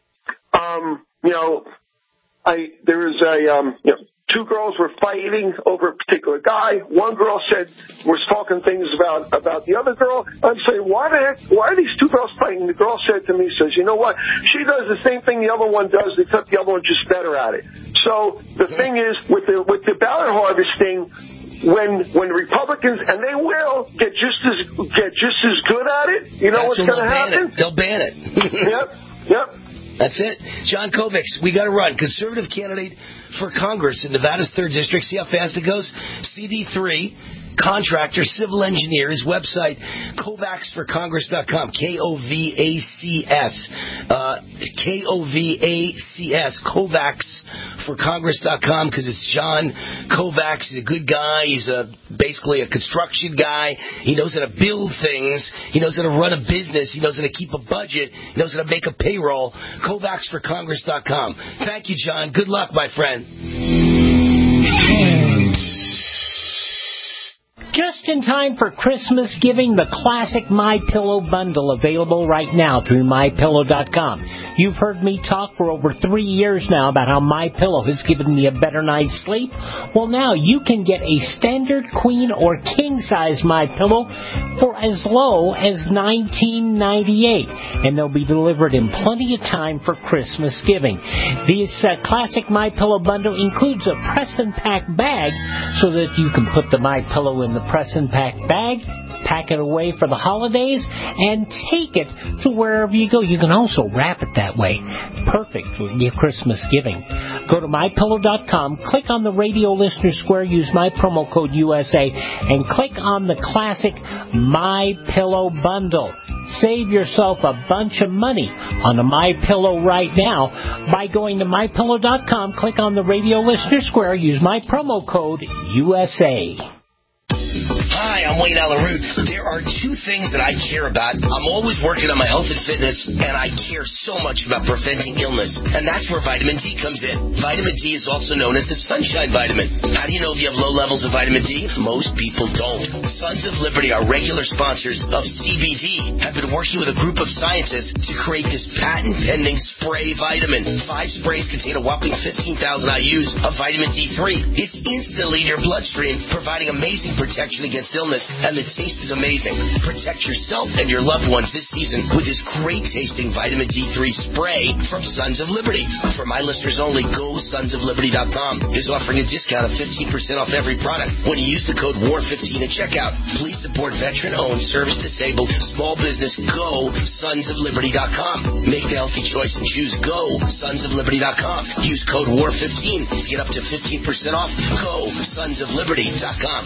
S: there was two girls were fighting over a particular guy. One girl was talking things about the other girl. I'm saying, why are these two girls fighting? The girl said to me, you know what? She does the same thing the other one does, except the other one's just better at it. So the thing is, with the ballot harvesting, when Republicans, and they will get just as good at it, you know what's going to happen?
C: They'll ban it.
S: Yep.
C: That's it. John Kovacs, we got to run. Conservative candidate for Congress in Nevada's 3rd District. See how fast it goes? CD3. Contractor, civil engineer. His website, kovacsforcongress.com. Kovacs. Kovacs. Kovacsforcongress.com, because it's John Kovacs. He's a good guy. He's basically a construction guy. He knows how to build things. He knows how to run a business. He knows how to keep a budget. He knows how to make a payroll. Kovacsforcongress.com. Thank you, John. Good luck, my friend.
T: Just in time for Christmas giving, the classic MyPillow bundle available right now through MyPillow.com. You've heard me talk for over 3 years now about how MyPillow has given me a better night's sleep. Well, now you can get a standard queen or king size MyPillow for as low as $19.98, and they'll be delivered in plenty of time for Christmas giving. This classic MyPillow bundle includes a press and pack bag so that you can put the MyPillow in the press and pack bag, pack it away for the holidays, and take it to wherever you go. You can also wrap it that way. Perfect for your Christmas giving. Go to MyPillow.com, click on the radio listener square, use my promo code USA, and click on the classic MyPillow bundle. Save yourself a bunch of money on a MyPillow right now by going to MyPillow.com, click on the radio listener square, use my promo code USA.
C: Hi, I'm Wayne Alaroot. There are two things that I care about. I'm always working on my health and fitness, and I care so much about preventing illness. And that's where vitamin D comes in. Vitamin D is also known as the sunshine vitamin. How do you know if you have low levels of vitamin D? Most people don't. Sons of Liberty, our regular sponsors of CBD, have been working with a group of scientists to create this patent-pending spray vitamin. 5 sprays contain a whopping 15,000 IUs of vitamin D3. It's instantly in your bloodstream, providing amazing protection against illness, and the taste is amazing. Protect yourself and your loved ones this season with this great-tasting vitamin D3 spray from Sons of Liberty. For my listeners only, GoSonsOfLiberty.com is offering a discount of 15% off every product when you use the code WAR15 at checkout. Please support veteran-owned, service-disabled, small business. GoSonsOfLiberty.com. Make the healthy choice and choose GoSonsOfLiberty.com. Use code WAR15 to get up to 15% off. GoSonsOfLiberty.com.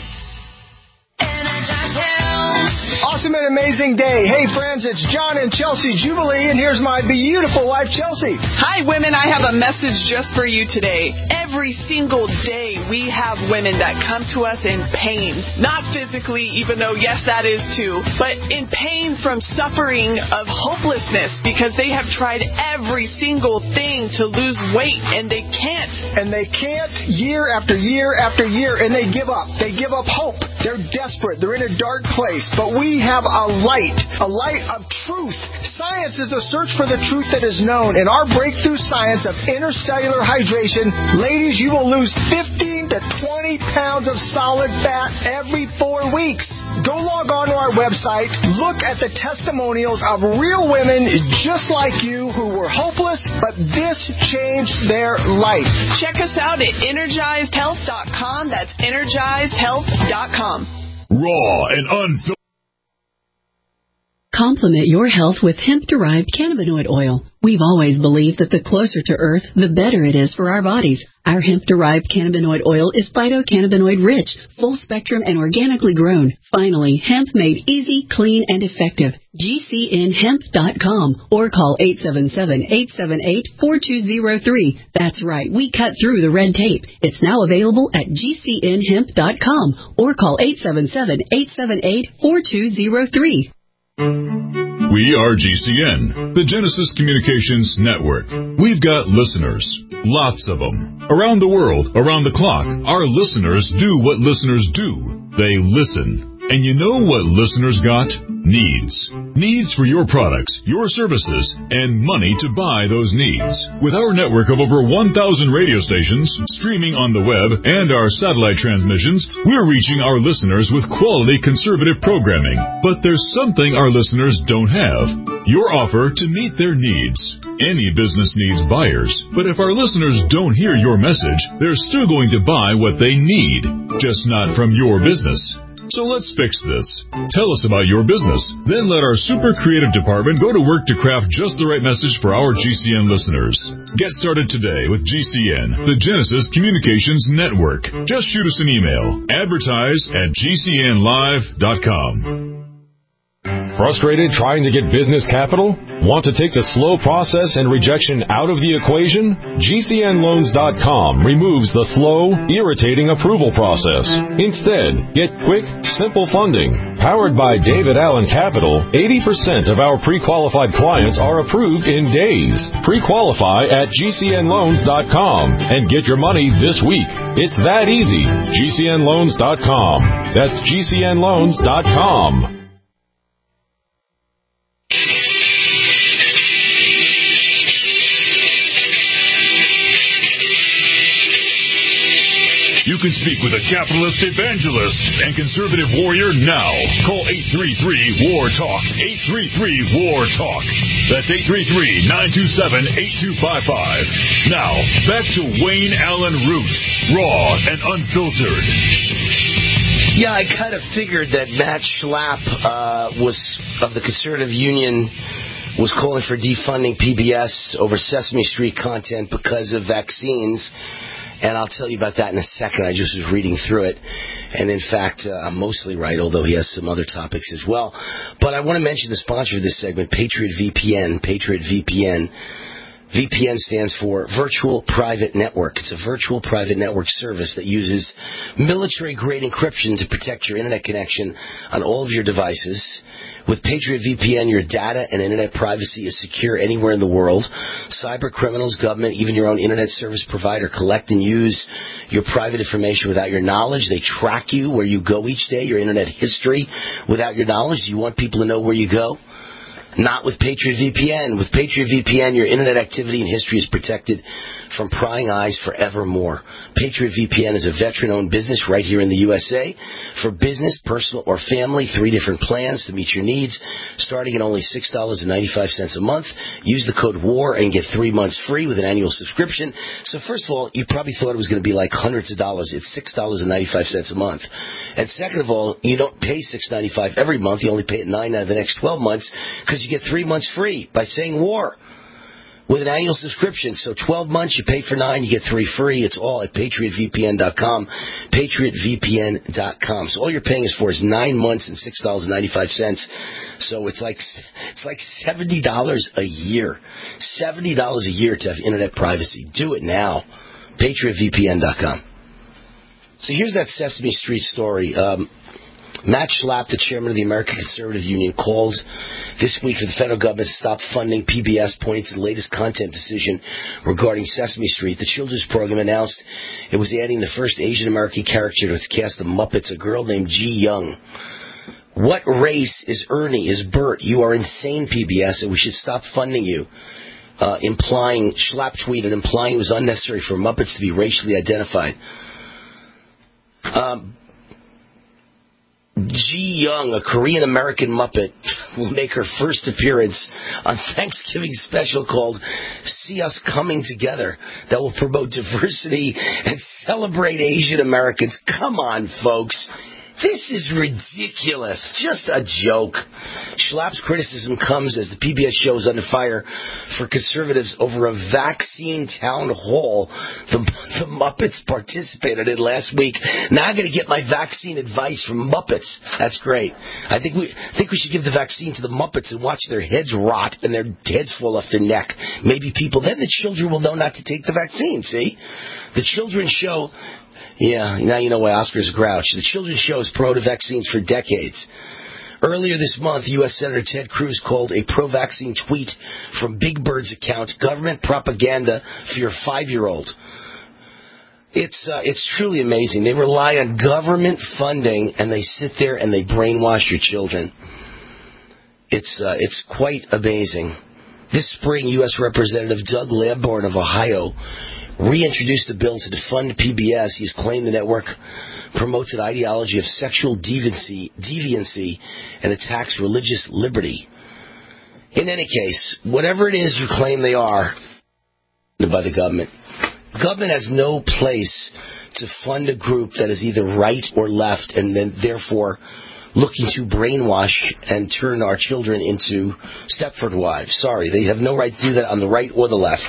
U: Awesome and amazing day. Hey, friends, it's John and Chelsea Jubilee, and here's my beautiful wife, Chelsea.
V: Hi, women. I have a message just for you today. Every single day, we have women that come to us in pain. Not physically, even though, yes, that is too, but in pain from suffering of hopelessness because they have tried every single thing to lose weight, and they can't.
U: And they can't year after year after year, and they give up. They give up hope. They're desperate. They're in a dark place. But we have a light of truth. Science is a search for the truth that is known. In our breakthrough science of intercellular hydration, ladies, you will lose 15 to 20 pounds of solid fat every 4 weeks. Go log on to our website, look at the testimonials of real women just like you who were hopeless, but this changed their life.
V: Check us out at EnergizedHealth.com. That's EnergizedHealth.com.
B: Raw and unfiltered.
A: Complement your health with hemp-derived cannabinoid oil. We've always believed that the closer to Earth, the better it is for our bodies. Our hemp-derived cannabinoid oil is phytocannabinoid-rich, full-spectrum, and organically grown. Finally, hemp made easy, clean, and effective. GCNhemp.com or call 877-878-4203. That's right, we cut through the red tape. It's now available at GCNhemp.com or call 877-878-4203.
B: We are GCN, the Genesis Communications Network. We've got listeners, lots of them. Around the world, around the clock, our listeners do what listeners do. They listen. And you know what listeners got? Needs. Needs for your products, your services, and money to buy those needs. With our network of over 1,000 radio stations, streaming on the web, and our satellite transmissions, we're reaching our listeners with quality conservative programming. But there's something our listeners don't have. Your offer to meet their needs. Any business needs buyers, but if our listeners don't hear your message, they're still going to buy what they need, just not from your business. So let's fix this. Tell us about your business. Then let our super creative department go to work to craft just the right message for our GCN listeners. Get started today with GCN, the Genesis Communications Network. Just shoot us an email. Advertise@GCNlive.com.
E: Frustrated trying to get business capital? Want to take the slow process and rejection out of the equation? GCNloans.com removes the slow, irritating approval process. Instead, get quick, simple funding. Powered by David Allen Capital, 80% of our pre-qualified clients are approved in days. Pre-qualify at GCNloans.com and get your money this week. It's that easy. GCNloans.com. That's GCNloans.com.
B: You can speak with a capitalist evangelist and conservative warrior now. Call 833-WAR-TALK. 833-WAR-TALK. That's 833-927-8255. Now, back to Wayne Allen Root, raw and unfiltered.
C: Yeah, I kind of figured that Matt Schlapp was of the Conservative Union was calling for defunding PBS over Sesame Street content because of vaccines. And I'll tell you about that in a second. I just was reading through it. And, in fact, I'm mostly right, although he has some other topics as well. But I want to mention the sponsor of this segment, Patriot VPN. Patriot VPN. VPN stands for Virtual Private Network. It's a virtual private network service that uses military-grade encryption to protect your Internet connection on all of your devices. With Patriot VPN, your data and Internet privacy is secure anywhere in the world. Cyber criminals, government, even your own Internet service provider collect and use your private information without your knowledge. They track you where you go each day, your Internet history without your knowledge. Do you want people to know where you go? Not with Patriot VPN. With Patriot VPN, your Internet activity and history is protected from prying eyes forevermore. Patriot VPN is a veteran-owned business right here in the USA. For business, personal, or family, 3 different plans to meet your needs, starting at only $6.95 a month. Use the code WAR and get 3 months free with an annual subscription. So first of all, you probably thought it was going to be like hundreds of dollars. It's $6.95 a month. And second of all, you don't pay $6.95 every month. You only pay it $9 out of the next 12 months because you get 3 months free by saying WAR with an annual subscription. So 12 months, you pay for 9, you get 3 free. It's all at PatriotVPN.com, PatriotVPN.com. So all you're paying is $9 months and $6.95. So it's like $70 a year. $70 a year to have Internet privacy. Do it now. PatriotVPN.com. So here's that Sesame Street story. Matt Schlapp, the chairman of the American Conservative Union, called this week for the federal government to stop funding PBS, pointing to the latest content decision regarding Sesame Street. The children's program announced it was adding the first Asian American character to its cast of Muppets, a girl named Ji Young. What race is Ernie? Is Bert? You are insane, PBS, and we should stop funding you. Schlapp tweeted, implying it was unnecessary for Muppets to be racially identified. Ji Young, a Korean-American Muppet, will make her first appearance on Thanksgiving special called See Us Coming Together that will promote diversity and celebrate Asian Americans. Come on, folks. This is ridiculous. Just a joke. Schlapp's criticism comes as the PBS show is under fire for conservatives over a vaccine town hall the Muppets participated in last week. Now I'm going to get my vaccine advice from Muppets. That's great. I think we should give the vaccine to the Muppets and watch their heads rot and their heads fall off their neck. Maybe then the children will know not to take the vaccine, see? The children's show... Yeah, now you know why Oscar's a grouch. The children's show has promoted vaccines for decades. Earlier this month, U.S. Senator Ted Cruz called a pro-vaccine tweet from Big Bird's account government propaganda for your 5-year-old. It's truly amazing. They rely on government funding, and they sit there and they brainwash your children. It's quite amazing. This spring, U.S. Representative Doug Lamborn of Ohio reintroduced a bill to defund PBS. He's claimed the network promotes an ideology of sexual deviancy and attacks religious liberty. In any case, whatever it is you claim they are by the government has no place to fund a group that is either right or left and then therefore looking to brainwash and turn our children into Stepford wives. Sorry, they have no right to do that on the right or the left.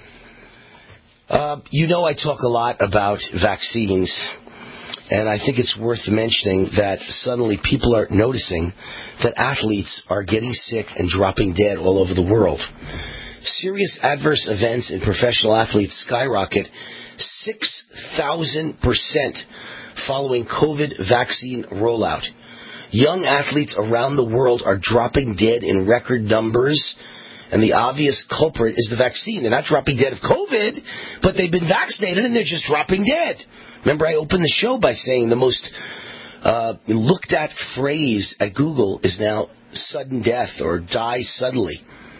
C: I talk a lot about vaccines, and I think it's worth mentioning that suddenly people are noticing that athletes are getting sick and dropping dead all over the world. Serious adverse events in professional athletes skyrocket 6,000% following COVID vaccine rollout. Young athletes around the world are dropping dead in record numbers. And the obvious culprit is the vaccine. They're not dropping dead of COVID, but they've been vaccinated and they're just dropping dead. Remember, I opened the show by saying the most looked at phrase at Google is now sudden death or die suddenly.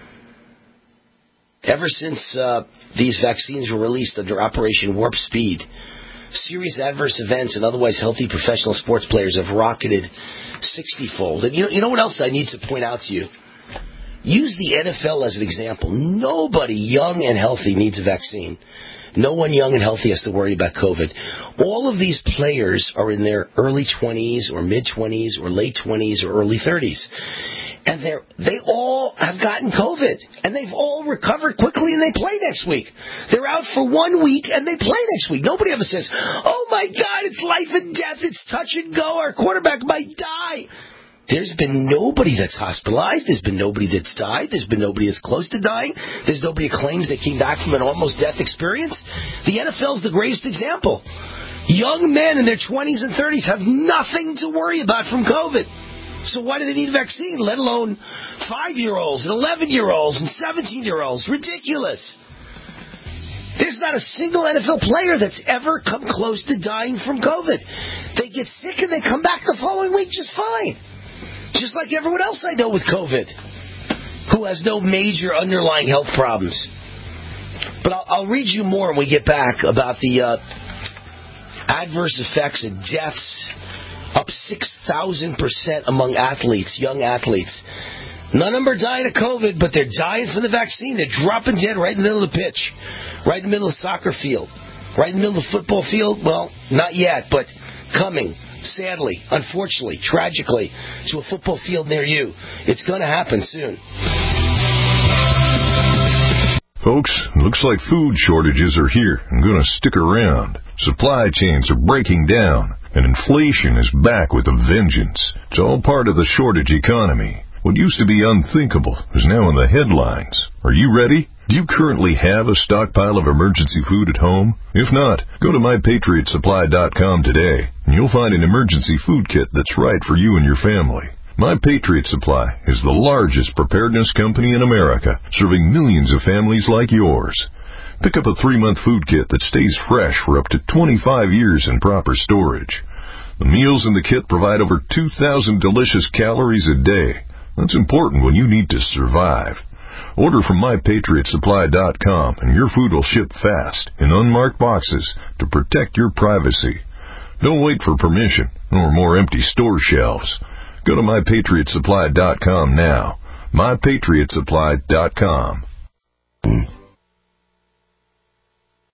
C: Ever since these vaccines were released under Operation Warp Speed, serious adverse events and otherwise healthy professional sports players have rocketed 60-fold. And you know what else I need to point out to you? Use the NFL as an example. Nobody young and healthy needs a vaccine. No one young and healthy has to worry about COVID. All of these players are in their early 20s or mid-20s or late 20s or early 30s. And they all have gotten COVID. And they've all recovered quickly and they play next week. They're out for 1 week and they play next week. Nobody ever says, oh my God, it's life and death, it's touch and go, our quarterback might die. There's been nobody that's hospitalized. There's been nobody that's died. There's been nobody that's close to dying. There's nobody who claims they came back from an almost death experience. The NFL's the greatest example. Young men in their 20s and 30s have nothing to worry about from COVID. So why do they need a vaccine, let alone 5-year-olds and 11-year-olds and 17-year-olds? Ridiculous. There's not a single NFL player that's ever come close to dying from COVID. They get sick and they come back the following week just fine. Just like everyone else I know with COVID, who has no major underlying health problems. But I'll read you more when we get back about the adverse effects and deaths, up 6,000% among athletes, young athletes. None of them are dying of COVID, but they're dying from the vaccine. They're dropping dead right in the middle of the pitch, right in the middle of the soccer field, right in the middle of the football field. Well, not yet, but coming. Sadly, unfortunately, tragically, to a football field near you. It's going to happen soon.
D: Folks, looks like food shortages are here and going to stick around. Supply chains are breaking down, and inflation is back with a vengeance. It's all part of the shortage economy. What used to be unthinkable is now in the headlines. Are you ready? Do you currently have a stockpile of emergency food at home? If not, go to MyPatriotSupply.com today, and you'll find an emergency food kit that's right for you and your family. My Patriot Supply is the largest preparedness company in America, serving millions of families like yours. Pick up a 3-month food kit that stays fresh for up to 25 years in proper storage. The meals in the kit provide over 2,000 delicious calories a day. That's important when you need to survive. Order from MyPatriotSupply.com and your food will ship fast in unmarked boxes to protect your privacy. Don't wait for permission or more empty store shelves. Go to MyPatriotSupply.com now. MyPatriotSupply.com.